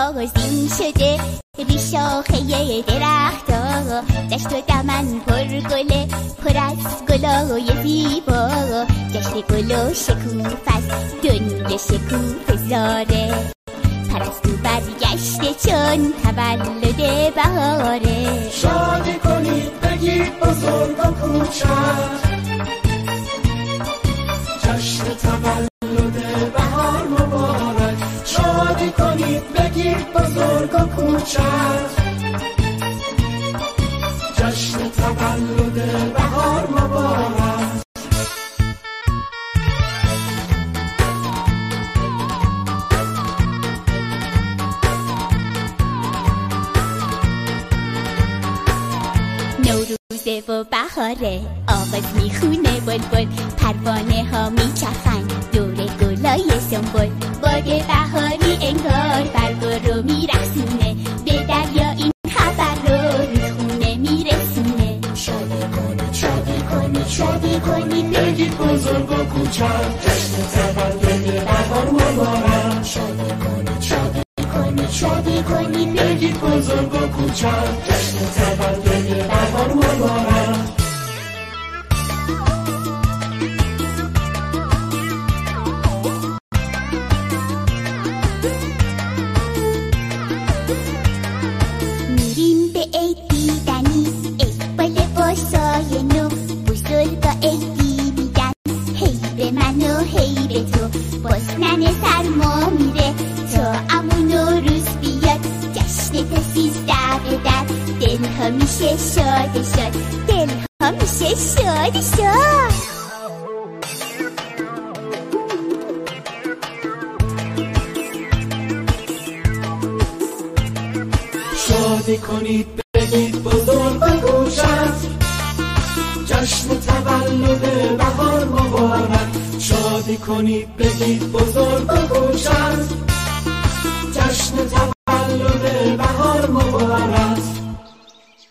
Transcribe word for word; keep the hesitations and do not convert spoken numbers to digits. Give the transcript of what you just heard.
آغازین شده بی شاخه درختا، دشت و دمن پر گله پر از گلای زیبا، جشن گل و شکوف از دنیا شکوف زاره، پرستو برگشته چون تولد بهاره. شادی کنید بگید بزرگ و کوچک، جشن تولد بهار مبارک. شادی کنید بگید بزرگ و کوچک، جشن تولد بهار مبارک. نوروزه و بهاره آواز میخونه بلبل، پروانه ها میچرخن دور گلای سنبل، باد بهاری انگار برگ رو میرسونه، به دریا این خبر رو رودخونه میرسونه. شادی کنید شادی کنید شادی کنید بگید بزرگ و کوچک، جشن تولد بهار مبارک. شادی کنید شادی کنید شادی کنید بگید بزرگ و کوچک، جشن تولد بهار مبارک. میریم به عید دیدنی، عید با لباسای نو، بزرگا عیدی میگن هی به من و هی به تو، بازنن سرما میره تا امون نوروز بیاد، جشن تا سیزده به در، دل ها میشه شاد شاد، دل ها میشه شاد شاد. شادی کنید بگید بزرگ و کوچک، جشن تولد بهار مبارک. شادی کنید بگید بزرگ و کوچک، جشن تولد